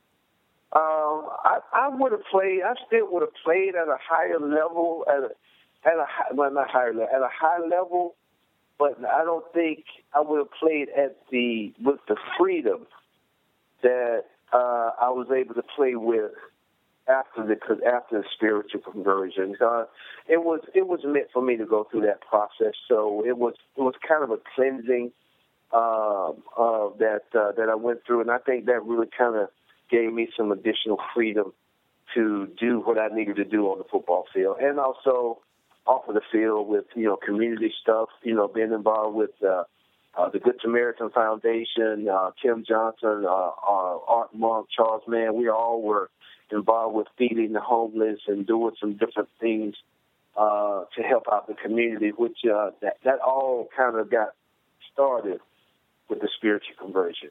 Um, I, I would have played. I still would have played at a higher level, at a, at a well, not higher level, at a high level. But I don't think I would have played at the with the freedom that uh, I was able to play with after the after the spiritual conversion. Uh, it was it was meant for me to go through that process. So it was it was kind of a cleansing uh, uh, that uh, that I went through, and I think that really kind of gave me some additional freedom to do what I needed to do on the football field, and also off of the field with you know community stuff. You know, being involved with. Uh, Uh, the Good Samaritan Foundation, uh, Tim Johnson, uh, uh, Art Monk, Charles Mann, we all were involved with feeding the homeless and doing some different things uh, to help out the community, which uh, that, that all kind of got started with the spiritual conversion.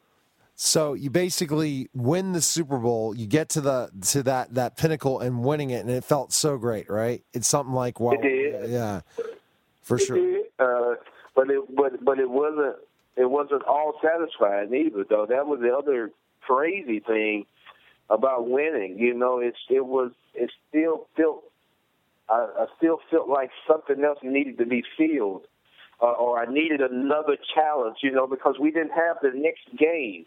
So you basically win the Super Bowl, you get to the to that, that pinnacle and winning it, and it felt so great, right? It's something like, well, it did. yeah, for it sure. Did. Uh, But it, but but it wasn't it wasn't all satisfying either, though. That was the other crazy thing about winning. You know, it's it was it still felt I, I still felt like something else needed to be filled, uh, or I needed another challenge. You know, because we didn't have the next game.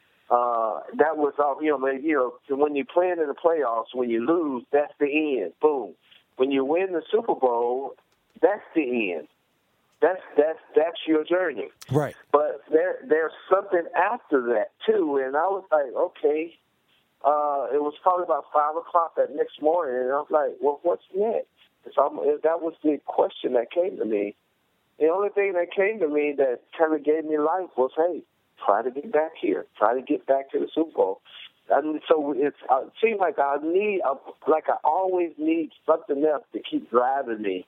Uh, that was all. You know, man, you know, when you're playing in the playoffs, when you lose, that's the end. Boom. When you win the Super Bowl, that's the end. That's that's that's your journey, right? But there there's something after that too, and I was like, okay. Uh, it was probably about five o'clock that next morning, and I was like, well, what's next? So that was the question that came to me. The only thing that came to me that kind of gave me life was, hey, try to get back here, try to get back to the Super Bowl. And so it's, uh, it seems like I need, uh, like I always need something else to keep driving me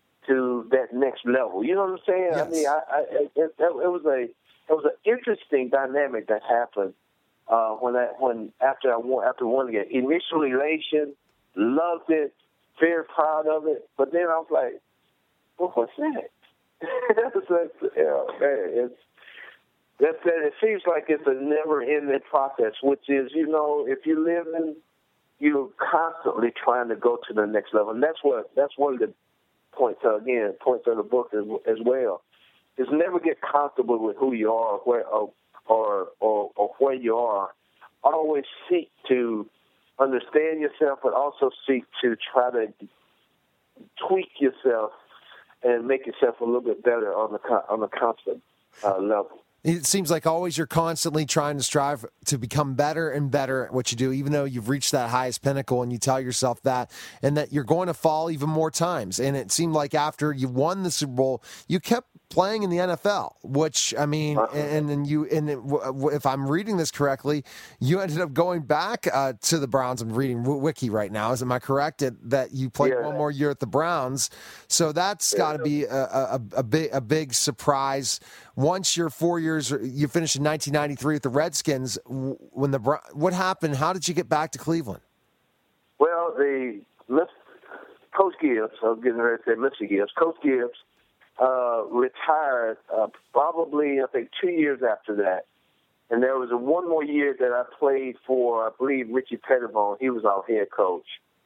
to that next level. You know what I'm saying? Yes. I mean, I, I, it, it, it was a it was an interesting dynamic that happened uh, when I when after I won after winning it. Initial elation, loved it, very proud of it, but then I was like, well, what's that? That's like, yeah, man, it's that's that. It seems like it's a never-ending process, which is, you know, if you live in, you're constantly trying to go to the next level, and that's what that's one of the points uh, again points of the book as, as well. Is never get comfortable with who you are, where or or or, or where you are. Always seek to understand yourself, but also seek to try to tweak yourself and make yourself a little bit better on the on a constant uh, level. It seems like always you're constantly trying to strive to become better and better at what you do, even though you've reached that highest pinnacle, and you tell yourself that, and that you're going to fall even more times. And it seemed like after you won the Super Bowl, you kept playing in the N F L, which, I mean, uh-huh. and then you, and it, if I'm reading this correctly, you ended up going back uh, to the Browns. I'm reading Wiki right now. Is am I correct that you played yeah. one more year at the Browns? So that's yeah. got to be a, a, a big a big surprise. Once you're four years, you finished in nineteen ninety-three with the Redskins. When the what happened? How did you get back to Cleveland? Well, the Coach Gibbs, I was getting ready to say Mister Gibbs. Coach Gibbs uh, retired uh, probably, I think, two years after that. And there was a one more year that I played for, I believe, Richie Pettibone. He was our head coach.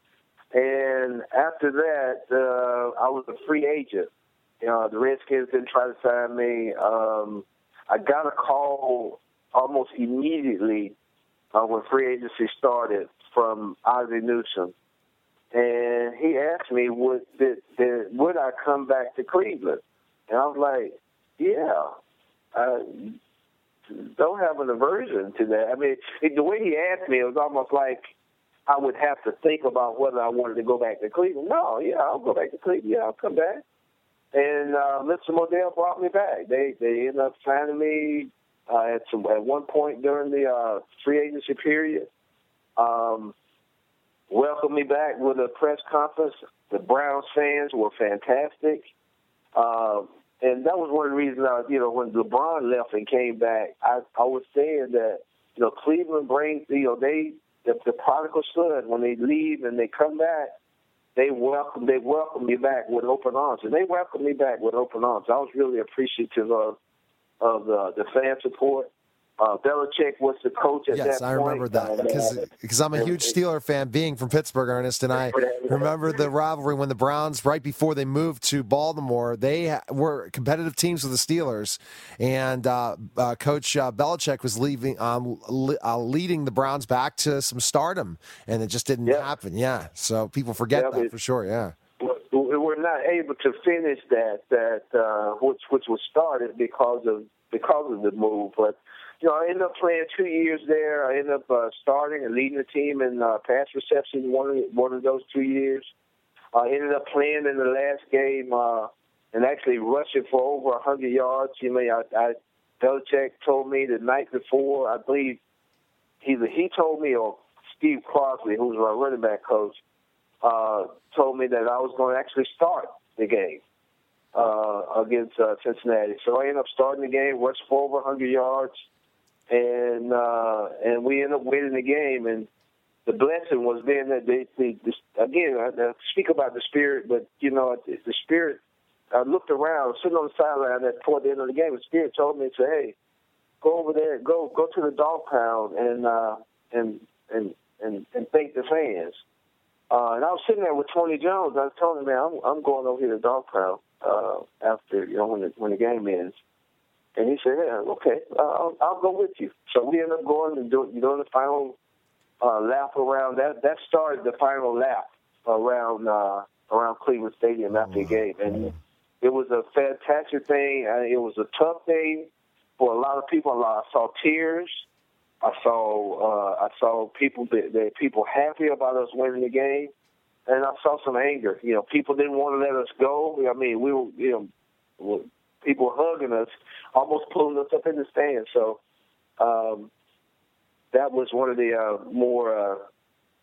And after that, uh, I was a free agent. You know, the Redskins didn't try to sign me. Um, I got a call almost immediately uh, when free agency started from Ozzie Newsome. And he asked me, would, did, did, would I come back to Cleveland? And I was like, yeah. I don't have an aversion to that. I mean, it, the way he asked me, it was almost like I would have to think about whether I wanted to go back to Cleveland. No, yeah, I'll go back to Cleveland. Yeah, I'll come back. And uh, Mister Modell brought me back. They they ended up signing me uh, at some, at one point during the uh, free agency period. Um, welcomed me back with a press conference. The Browns fans were fantastic, uh, and that was one of the reasons. I, you know, when LeBron left and came back, I, I was saying that you know Cleveland brings you know they the, the prodigal son when they leave and they come back. They welcome they welcome me back with open arms, and they welcomed me back with open arms. I was really appreciative of of the, the fan support. Uh, Belichick was the coach at yes, that I point. remember that because because I'm a huge Steeler fan, being from Pittsburgh, Ernest, and I remember the rivalry when the Browns, right before they moved to Baltimore, they were competitive teams with the Steelers, and uh, uh, Coach uh, Belichick was leaving, um, le- uh, leading the Browns back to some stardom, and it just didn't yeah. happen. Yeah, so people forget yeah, that for sure. Yeah, we were not able to finish that that uh, which which was started because of because of the move, but. You know, I ended up playing two years there. I ended up uh, starting and leading the team in uh, pass reception one of, one of those two years. I ended up playing in the last game uh, and actually rushing for over one hundred yards. You know, I, I, Belichick told me the night before, I believe either he told me or Steve Crosby, who was my running back coach, uh, told me that I was going to actually start the game uh, against uh, Cincinnati. So I ended up starting the game, rushed for over one hundred yards. And uh, and we ended up winning the game. And the blessing was then that they, they, they again, I, I speak about the spirit, but, you know, the spirit, I looked around, sitting on the sideline at toward the end of the game, the spirit told me, to, hey, go over there, go go to the dog pound and uh, and, and and and thank the fans. Uh, and I was sitting there with Tony Jones. I was telling him, man, I'm, I'm going over here to the dog pound uh, after, you know, when the, when the game ends. And he said, yeah, okay, uh, I'll, I'll go with you. So we ended up going and doing, doing the final uh, lap around. That that started the final lap around uh, around Cleveland Stadium after the game. And it was a fantastic thing. Uh, it was a tough thing for a lot of people. I saw tears. I saw uh, I saw people that, that people happy about us winning the game. And I saw some anger. You know, people didn't want to let us go. I mean, we were, you know, people hugging us, almost pulling us up in the stands. So um, that was one of the uh, more uh,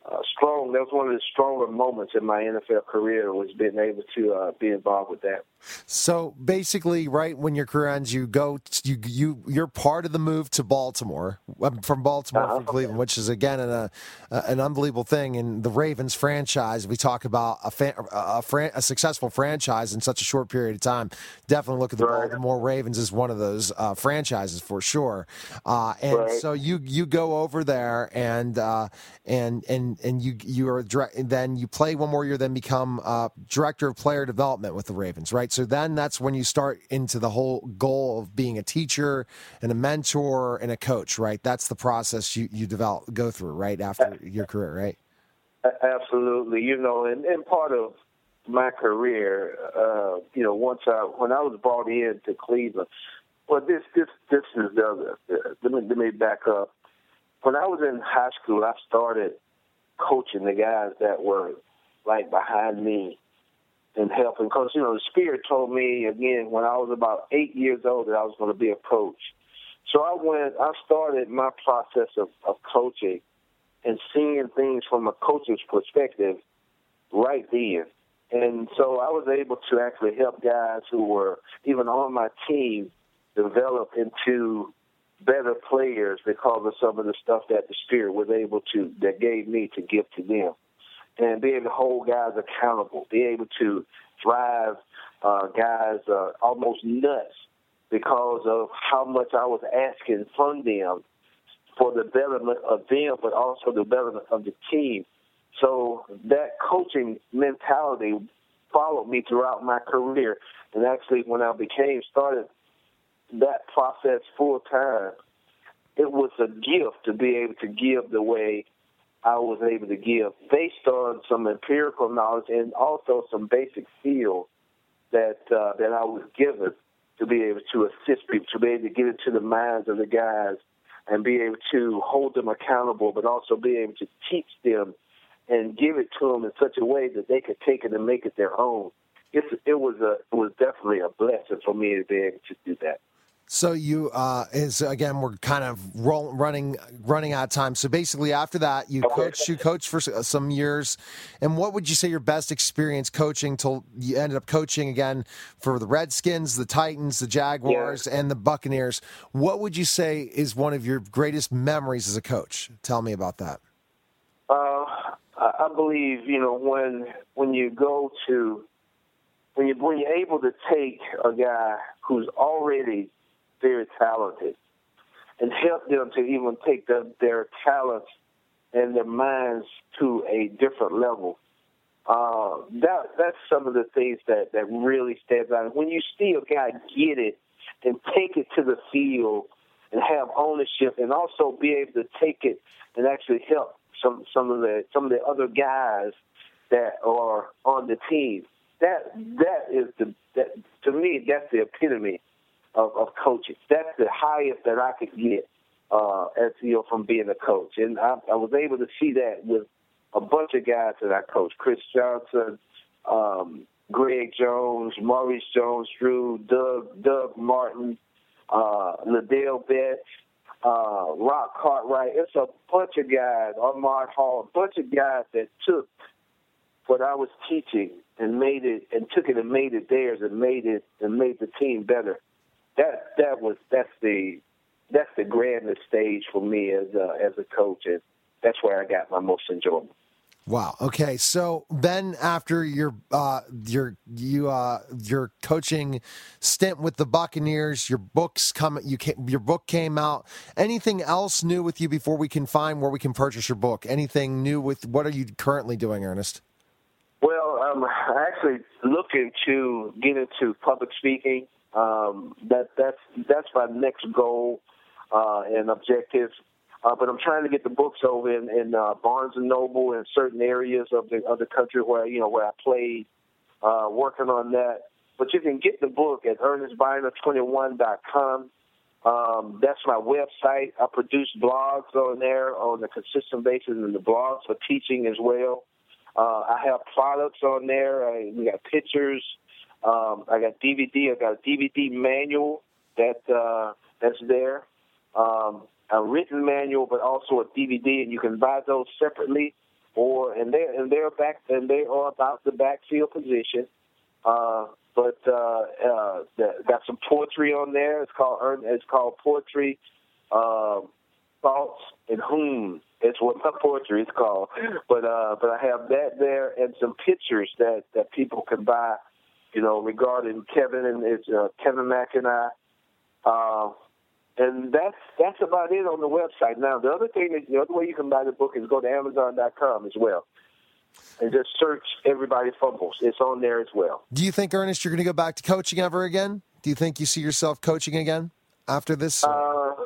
uh, strong. That was one of the stronger moments in my N F L career, was being able to uh, be involved with that. So basically, right when your career ends, you go, you you you're part of the move to Baltimore, from Baltimore uh-huh. from Cleveland, which is again an, a, an unbelievable thing. And the Ravens franchise, we talk about a fan, a, fran, a successful franchise in such a short period of time. Definitely look at the right. Baltimore Ravens as one of those uh, franchises for sure. Uh, and right. so you you go over there and uh, and and and you you are direct, and then you play one more year, then become uh, director of player development with the Ravens, right? So then that's when you start into the whole goal of being a teacher and a mentor and a coach, right? That's the process you, you develop, go through, right, after your career, right? Absolutely. You know, and, and part of my career, uh, you know, once I, when I was brought in to Cleveland, well, this, this, this is the other, let me, let me back up. When I was in high school, I started coaching the guys that were like behind me and helping, because, you know, the Spirit told me, again, when I was about eight years old, that I was going to be a coach. So I went, I started my process of, of coaching and seeing things from a coach's perspective right then. And so I was able to actually help guys who were even on my team develop into better players because of some of the stuff that the Spirit was able to, that gave me to give to them. And be able to hold guys accountable, be able to drive uh, guys uh, almost nuts because of how much I was asking from them for the betterment of them, but also the betterment of the team. So that coaching mentality followed me throughout my career. And actually, when I became started that process full time, it was a gift to be able to give the way I was able to give, based on some empirical knowledge and also some basic skill that uh, that I was given to be able to assist people, to be able to get into the minds of the guys and be able to hold them accountable, but also be able to teach them and give it to them in such a way that they could take it and make it their own. It's, it was a it was definitely a blessing for me to be able to do that. So you uh, is again, we're kind of roll, running running out of time. So basically, after that, you okay. coached you coached for some years. And what would you say your best experience coaching till you ended up coaching again for the Redskins, the Titans, the Jaguars, yeah. and the Buccaneers? What would you say is one of your greatest memories as a coach? Tell me about that. Uh, I believe you know when when you go to when you when you're able to take a guy who's already very talented and help them to even take the, their talents and their minds to a different level. Uh, that that's some of the things that, that really stands out. When you see a guy get it and take it to the field and have ownership, and also be able to take it and actually help some some of the some of the other guys that are on the team. That that is the that to me that's the epitome Of, of coaching. That's the highest that I could get uh, as you know from being a coach, and I, I was able to see that with a bunch of guys that I coached: Chris Johnson, um, Greg Jones, Maurice Jones-Drew, Doug Doug Martin, uh, Liddell Betts, uh, Rock Cartwright. It's a bunch of guys, Ahmad Hall, a bunch of guys that took what I was teaching and made it, and took it and made it theirs, and made it and made the team better. That that was that's the that's the grandest stage for me as a, as a coach, and that's where I got my most enjoyment. Wow. Okay. So then, after your uh, your you uh, your coaching stint with the Buccaneers, your books come you came, your book came out. Anything else new with you before we can find where we can purchase your book? Anything new with what are you currently doing, Ernest? Well, I'm actually looking to get into public speaking. Um, that that's that's my next goal uh, and objective. Uh, but I'm trying to get the books over in, in uh, Barnes and Noble in certain areas of the of the country where you know where I played. Uh, working on that. But you can get the book at ernest biner twenty-one dot com. Um, that's my website. I produce blogs on there on a consistent basis, and the blogs for teaching as well. Uh, I have products on there. I, we got pictures. Um, I got D V D. I got a D V D manual that uh, that's there. Um, a written manual, but also a D V D, and you can buy those separately. or and they and they're back and they are about the backfield position. Uh, but uh, uh, got some poetry on there. It's called it's called Poetry, uh, Thoughts, and Whom. It's what my poetry is called. But uh, but I have that there and some pictures that, that people can buy, you know, regarding Kevin and it's uh, Kevin Mack and I. Uh, and that's that's about it on the website. Now the other thing is the other way you can buy the book is go to Amazon dot com as well. And just search Everybody Fumbles. It's on there as well. Do you think, Ernest, you're going to go back to coaching ever again? Do you think you see yourself coaching again after this? Uh, I,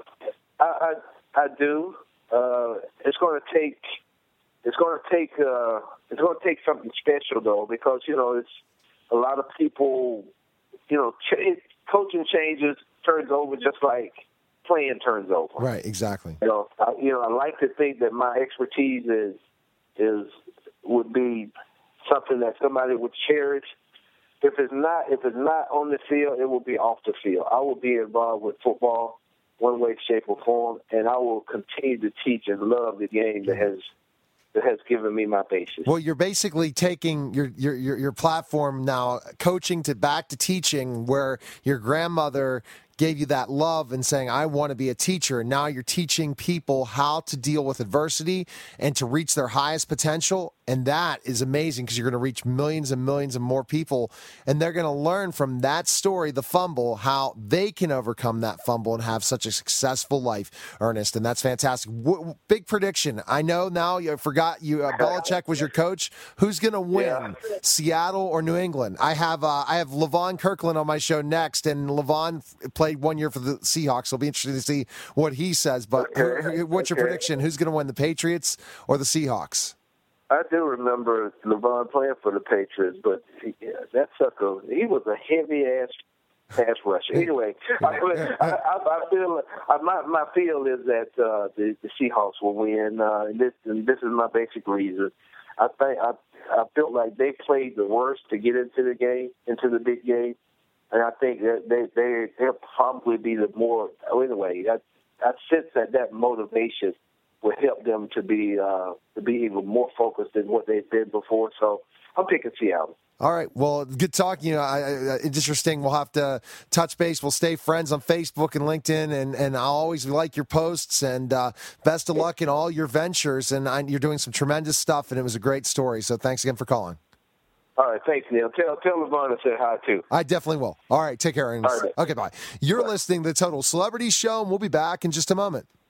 I I do. Uh, it's going to take. It's going to take. Uh, it's going to take something special though, because you know it's a lot of people. You know, ch- coaching changes, turns over just like playing turns over. Right. Exactly. You know, I, you know, I like to think that my expertise is is. would be something that somebody would cherish. If it's not, if it's not on the field, it will be off the field. I will be involved with football, one way, shape, or form, and I will continue to teach and love the game that has that has given me my basis. Well, you're basically taking your your your, your platform now, coaching to back to teaching, where your grandmother gave you that love and saying, I want to be a teacher. And now you're teaching people how to deal with adversity and to reach their highest potential. And that is amazing because you're going to reach millions and millions of more people. And they're going to learn from that story, the fumble, how they can overcome that fumble and have such a successful life, Ernest. And that's fantastic. W- big prediction. I know now you forgot you. Uh, Belichick was your coach. Who's going to win, yeah. Seattle or New England? I have uh, I have LaVon Kirkland on my show next, and LaVon played one year for the Seahawks. It'll be interesting to see what he says. But okay. who, what's your okay. prediction? Who's going to win, the Patriots or the Seahawks? I do remember LeVon playing for the Patriots, but he, yeah, that sucker, he was a heavy-ass pass rusher. Anyway, I, I, I feel I, my my feel is that uh, the, the Seahawks will win, uh, and this and this is my basic reason. I think I I felt like they played the worst to get into the game, into the big game. And I think that they, they, they'll probably be the more, anyway, I, I sense that that motivation will help them to be uh, to be even more focused than what they've been before. So I'm picking Seattle. All right. Well, good talking. You know, I, I, it's interesting. We'll have to touch base. We'll stay friends on Facebook and LinkedIn, and, and I'll always like your posts. And uh, best of luck in all your ventures. And I, you're doing some tremendous stuff, and it was a great story. So thanks again for calling. All right, thanks, Neil. Tell tell LeVon to say hi, too. I definitely will. All right, take care. All right. Okay, bye. You're bye. listening to the Total Celebrity Show, and we'll be back in just a moment.